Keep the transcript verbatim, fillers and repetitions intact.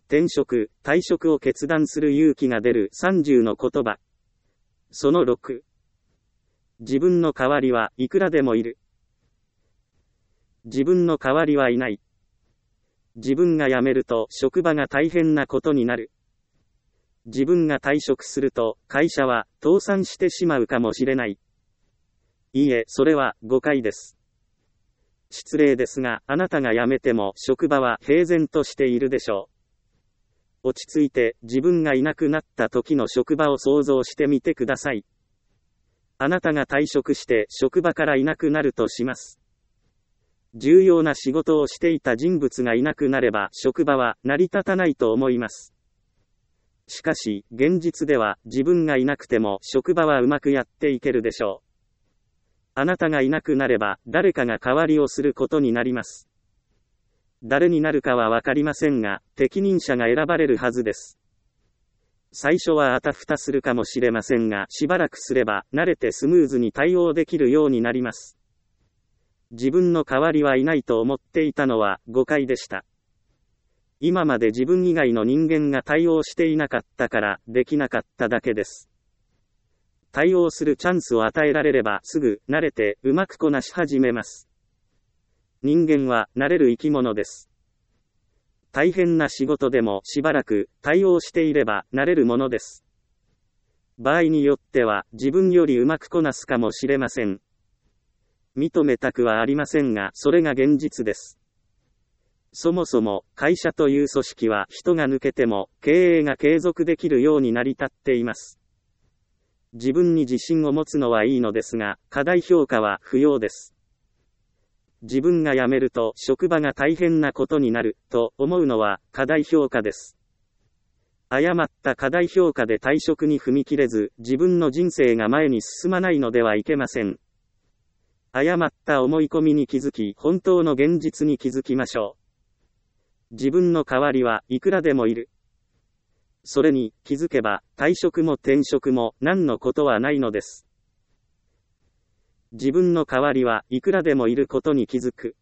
転職、退職を決断する勇気が出るさんじゅうの言葉。そのろく。自分の代わりはいくらでもいる。自分の代わりはいない。自分が辞めると職場が大変なことになる。自分が退職すると会社は倒産してしまうかもしれない。いいえ、それは誤解です。失礼ですが、あなたが辞めても職場は平然としているでしょう。落ち着いて自分がいなくなった時の職場を想像してみてください。あなたが退職して職場からいなくなるとします。重要な仕事をしていた人物がいなくなれば職場は成り立たないと思います。しかし、現実では自分がいなくても職場はうまくやっていけるでしょう。あなたがいなくなれば誰かが代わりをすることになります。誰になるかはわかりませんが、適任者が選ばれるはずです。最初はあたふたするかもしれませんが、しばらくすれば慣れてスムーズに対応できるようになります。自分の代わりはいないと思っていたのは誤解でした。今まで自分以外の人間が対応していなかったからできなかっただけです。対応するチャンスを与えられればすぐ慣れてうまくこなし始めます。人間は慣れる生き物です。大変な仕事でもしばらく対応していれば慣れるものです。場合によっては自分よりうまくこなすかもしれません。認めたくはありませんが、それが現実です。そもそも会社という組織は人が抜けても経営が継続できるように成り立っています。自分に自信を持つのはいいのですが、過大評価は不要です。自分が辞めると職場が大変なことになると思うのは過大評価です。誤った過大評価で退職に踏み切れず、自分の人生が前に進まないのではいけません。誤った思い込みに気づき、本当の現実に気づきましょう。自分の代わりはいくらでもいる。それに気づけば、退職も転職も何のことはないのです。自分の代わりはいくらでもいることに気づく。